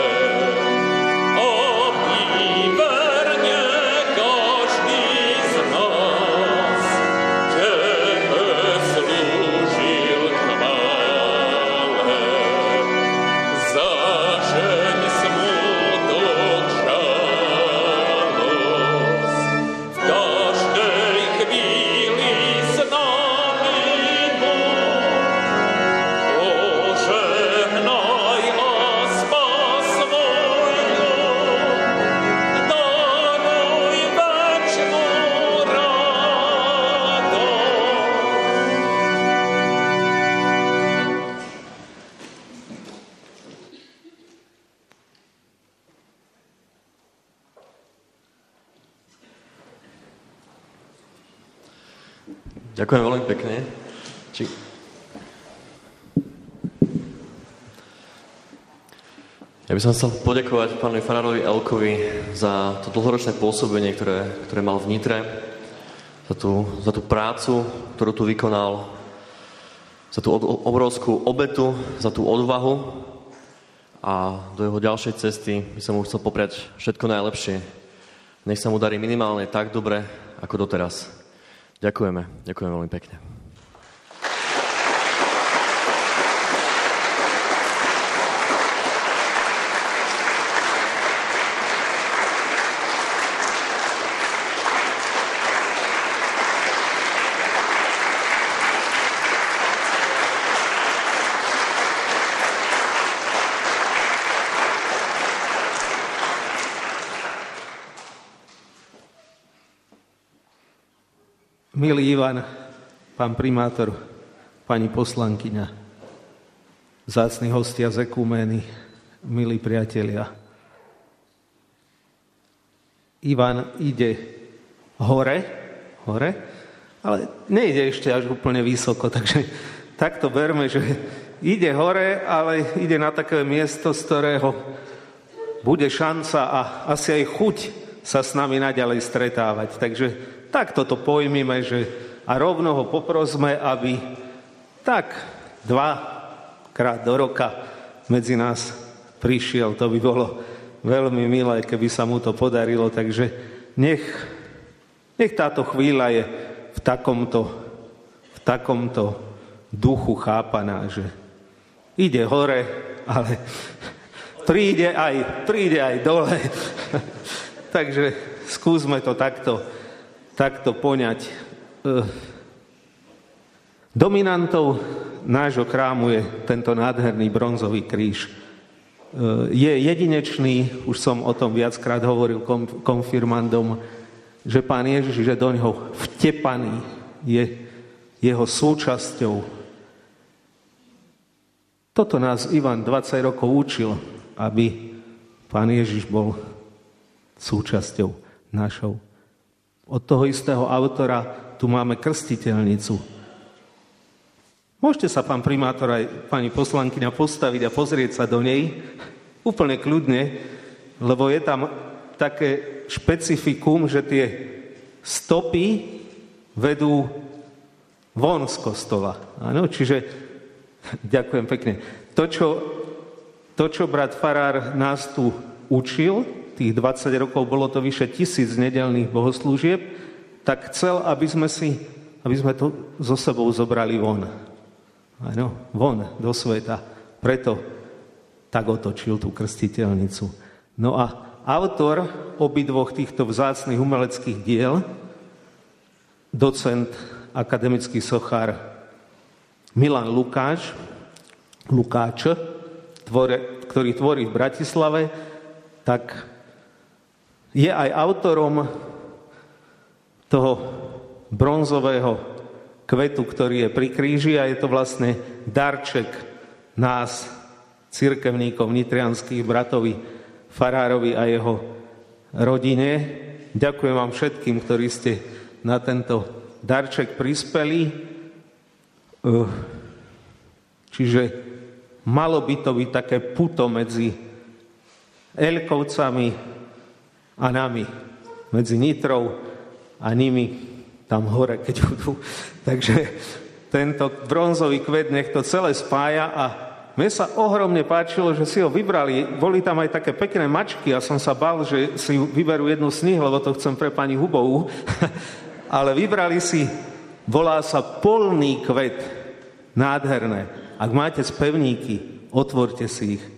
Speaker 2: aby verne každý z nás Tebe slúžil chvále. Zažeň smutok,
Speaker 3: Ďakujem veľmi pekne. Ja by som chcel poďakovať pánovi farárovi Elkovi za to dlhoročné pôsobenie, ktoré mal v Nitre, za tú prácu, ktorú tu vykonal, za tú obrovskú obetu, za tú odvahu a do jeho ďalšej cesty by som mu chcel popriať všetko najlepšie. Nech sa mu darí minimálne tak dobre, ako doteraz. Ďakujeme veľmi pekne.
Speaker 4: Milý Ivan, pán primátor, pani poslankyňa, vzácni hostia z ekumény, milí priatelia. Ivan ide hore a ale nejde ešte až úplne vysoko, takže takto berme, že ide hore, ale ide na také miesto, z ktorého bude šanca a asi aj chuť sa s nami naďalej stretávať. Takže takto to pojmime, že a rovno ho poprosme, aby tak 2 krát do roka medzi nás prišiel. To by bolo veľmi milé, keby sa mu to podarilo. Takže nech táto chvíľa je v takomto duchu chápaná, že ide hore, ale príde aj dole. Takže skúsme to takto poňať. Dominantou nášho chrámu je tento nádherný bronzový kríž. Je jedinečný, už som o tom viackrát hovoril konfirmandom, že Pán Ježiš je do ňoho vtepaný, je jeho súčasťou. Toto nás Ivan 20 rokov učil, aby Pán Ježiš bol súčasťou našou. Od toho istého autora tu máme krstiteľnicu. Môžete sa, pán primátor, aj pani poslankyňa, postaviť a pozrieť sa do nej úplne kľudne, lebo je tam také špecifikum, že tie stopy vedú von z kostola. Áno, čiže ďakujem pekne. To, čo brat farár nás tu učil, tých 20 rokov, bolo to vyše 1000 nedeľných bohoslúžieb, tak chcel, aby sme to so sebou zobrali von. Áno, von do sveta. Preto tak otočil tú krstiteľnicu. No a autor obidvoch týchto vzácnych umeleckých diel, docent, akademický sochár Milan Lukáč, ktorý tvorí v Bratislave, tak je aj autorom toho bronzového kvetu, ktorý je pri kríži, a je to vlastne darček nás, cirkevníkov nitrianských, bratovi farárovi a jeho rodine. Ďakujem vám všetkým, ktorí ste na tento darček prispeli. Čiže malo by to byť také puto medzi Elkovcami a nami, medzi Nitrou a nimi tam hore, keď budú. Takže tento bronzový kvet nech to celé spája a mne sa ohromne páčilo, že si ho vybrali. Boli tam aj také pekné mačky a som sa bál, že si vyberú jednu z nich, lebo to chcem pre pani Hubovú. Ale vybrali si, volá sa polný kvet. Nádherné. Ak máte spevníky, otvorte si ich.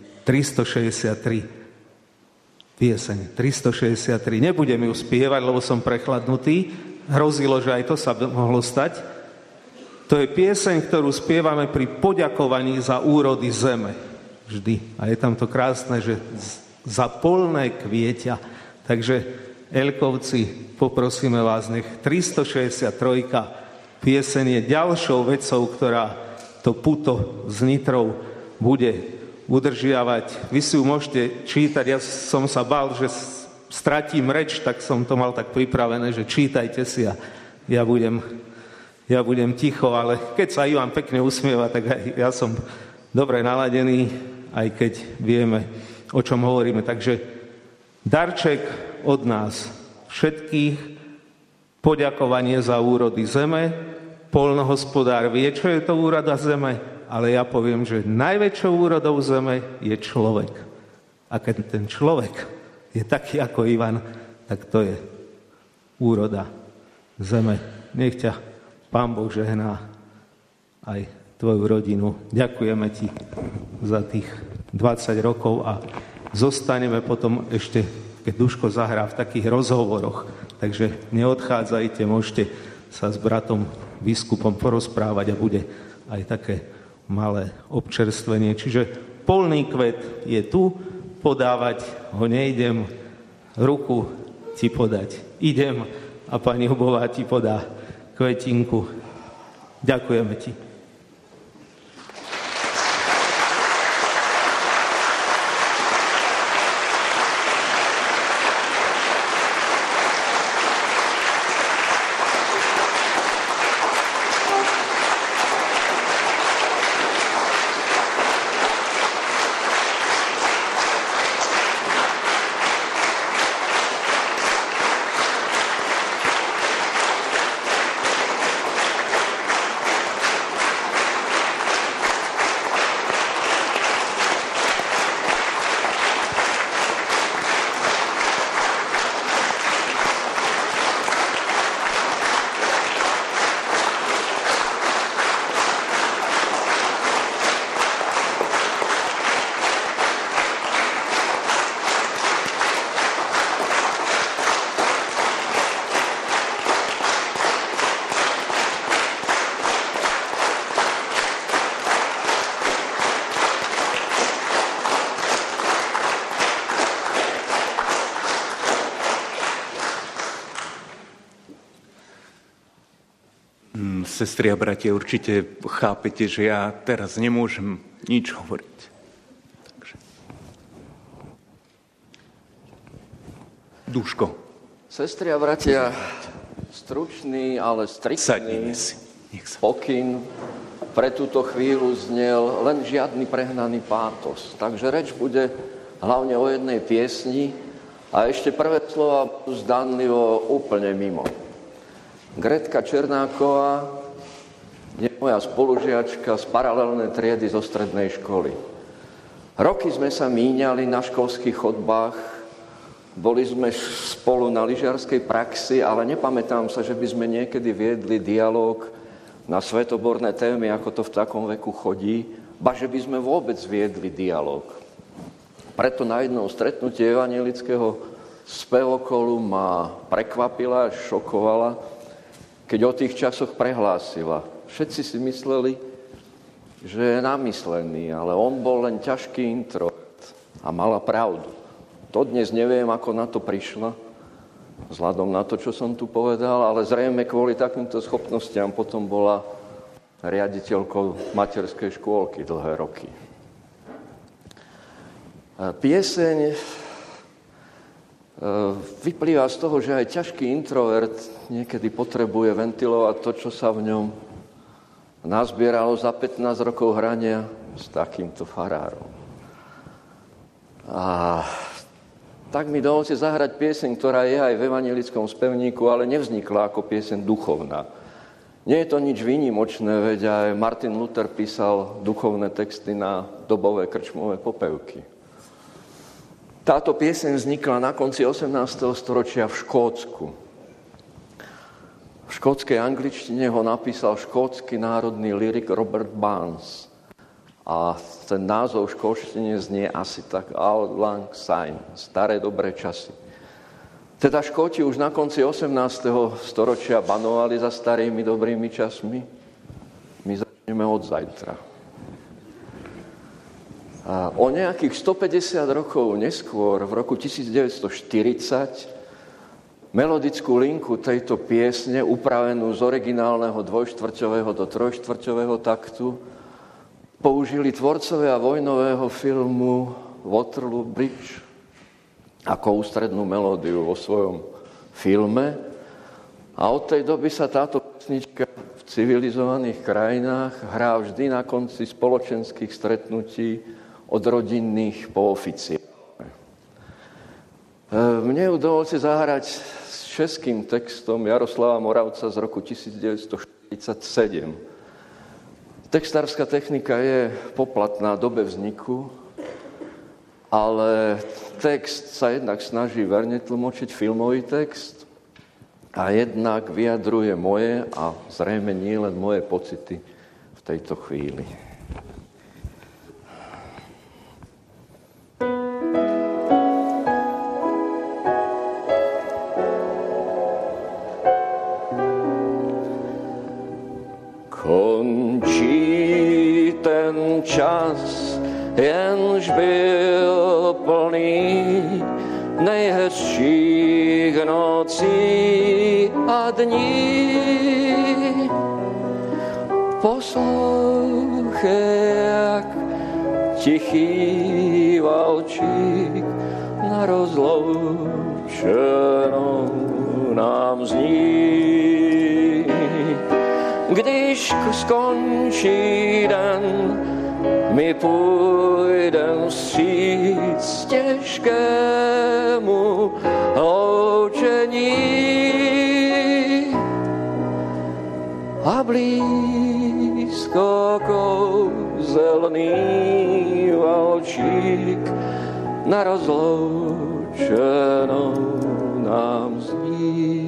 Speaker 4: 363 pieseň. 363. Nebudem ju spievať, lebo som prechladnutý. Hrozilo, že aj to sa mohlo stať. To je pieseň, ktorú spievame pri poďakovaní za úrody zeme. Vždy. A je tam to krásne, že za polné kvieťa. Takže Elkovci, poprosíme vás, nech 363 pieseň je ďalšou vecou, ktorá to puto s Nitrou bude udržiavať. Vy si ju môžete čítať. Ja som sa bál, že stratím reč, tak som to mal tak pripravené, že čítajte si a ja budem ticho, ale keď sa Ivan pekne usmieva, tak aj ja som dobre naladený, aj keď vieme, o čom hovoríme. Takže darček od nás všetkých, poďakovanie za úrody zeme. Poľnohospodár vie, čo je to úroda zeme, ale ja poviem, že najväčšou úrodou zeme je človek. A keď ten človek je taký ako Ivan, tak to je úroda zeme. Nech ťa Pán Boh žehná aj tvoju rodinu. Ďakujeme ti za tých 20 rokov a zostaneme potom ešte, keď Duško zahrá, v takých rozhovoroch. Takže neodchádzajte, môžete sa s bratom biskupom porozprávať a bude aj také malé občerstvenie. Čiže polný kvet je tu, podávať ho nejdem, ruku ti podať idem a pani Hubová ti podá kvetinku. Ďakujeme ti.
Speaker 1: Sestry a bratia, určite chápete, že ja teraz nemôžem nič hovoriť. Takže. Duško.
Speaker 5: Sestry a bratia, stručný, ale striktný pokyn pre túto chvíľu znel len žiadny prehnaný pátos. Takže reč bude hlavne o jednej piesni a ešte prvé slova budú zdanlivo úplne mimo. Gretka Černáková je moja spolužiačka z paralelnej triedy zo strednej školy. Roky sme sa míňali na školských chodbách, boli sme spolu na lyžiarskej praxi, ale nepamätám sa, že by sme niekedy viedli dialóg na svetoborné témy, ako to v takom veku chodí, ba že by sme vôbec viedli dialóg. Preto na jednom stretnutí evanjelického spevokolu ma prekvapila, šokovala, keď o tých časoch prehlásila. Všetci si mysleli, že je namyslený, ale on bol len ťažký introvert a mala pravdu. Dodnes neviem, ako na to prišla, vzhľadom na to, čo som tu povedal, ale zrejme kvôli takýmto schopnostiam potom bola riaditeľkou materskej škôlky dlhé roky. Pieseň vyplýva z toho, že aj ťažký introvert niekedy potrebuje ventilovať to, čo sa v ňom nazbieralo za 15 rokov hrania s takýmto farárom. A tak mi dovolte zahrať pieseň, ktorá je aj v evanjelickom spevníku, ale nevznikla ako pieseň duchovná. Nie je to nič výnimočné, veď aj Martin Luther písal duchovné texty na dobové krčmové popevky. Táto pieseň vznikla na konci 18. storočia v Škótsku. V škótskej angličtine ho napísal škótsky národný lyrik Robert Burns. A ten názov v škótštine znie asi tak Auld Lang Syne, staré dobré časy. Teda Škóti už na konci 18. storočia banovali za starými dobrými časmi. My začneme od zajtra. A o nejakých 150 rokov neskôr, v roku 1940, melodickú linku tejto piesne, upravenú z originálneho 2/4 do 3/4 taktu, použili tvorcovia vojnového filmu Waterloo Bridge ako ústrednú melódiu vo svojom filme. A od tej doby sa táto pesnička v civilizovaných krajinách hrá vždy na konci spoločenských stretnutí od rodinných po oficiálne. Mne ju dovolte zahrať s českým textom Jaroslava Moravca z roku 1947. Textárska technika je poplatná dobe vzniku, ale text sa jednak snaží verne tlmočiť filmový text a jednak vyjadruje moje a zrejme nie len moje pocity v tejto chvíli. Končí ten čas, jenž byl plný nejhezčích nocí a dní. Poslouchej, jak tichý valčík na rozloučenou nám zní. Když skončí den, my půjdem vstříc těžkému loučení a blízko kouzelný valčík na rozloučenou nám zní.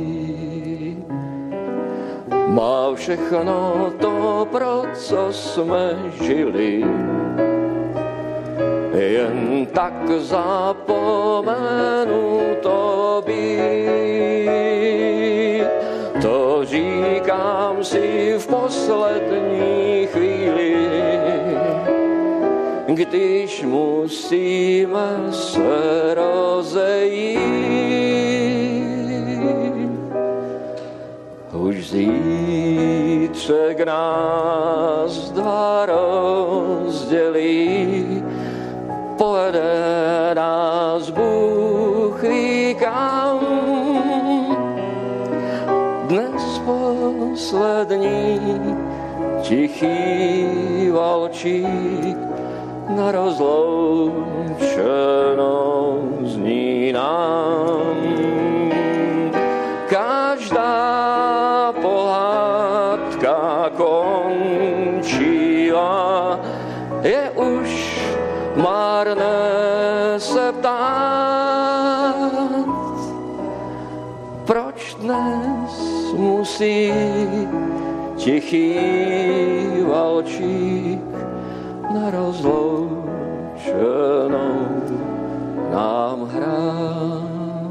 Speaker 5: Má všechno to, pro co jsme žili, jen tak zapomenuto být. To říkám si v poslední chvíli, když musíme se rozejít. už zítřek nás dva rozdělí, povede nás Bůh ví kam. Dnes poslední tichý valčík na rozloučenou zní nám. Každá pohádka končila, je už marné se ptát, proč dnes musí tichý valčík na rozloučenou nám hrát.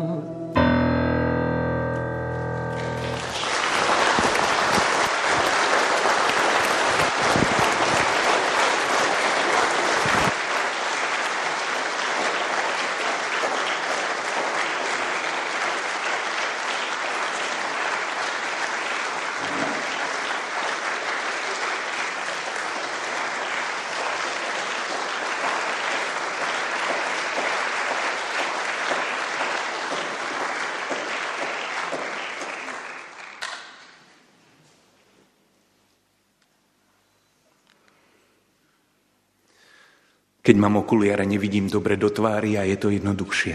Speaker 1: Keď mám okuliare, nevidím dobre do tvári a je to jednoduchšie.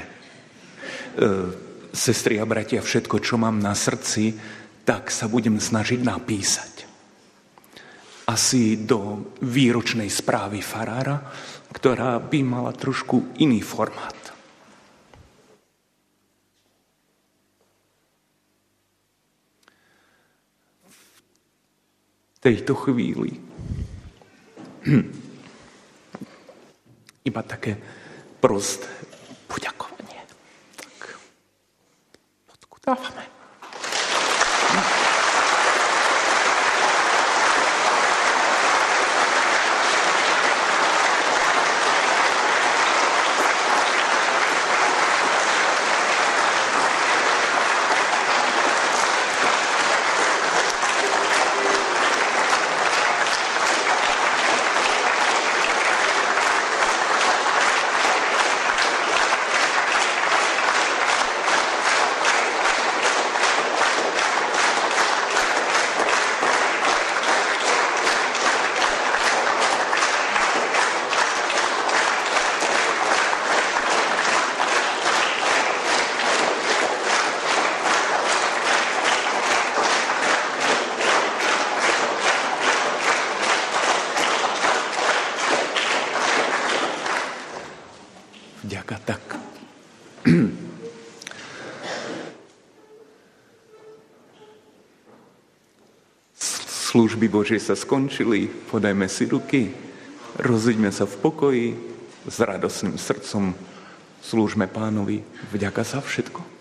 Speaker 1: Sestry a bratia, všetko, čo mám na srdci, tak sa budem snažiť napísať. Asi do výročnej správy farára, ktorá by mala trošku iný formát. V tejto chvíli iba také prosté poďakovanie. Tak, fotku dávame. Vďaka, tak. Služby Božie sa skončili, podajme si ruky, rozíďme sa v pokoji, s radosným srdcom slúžme Pánovi. Vďaka za všetko.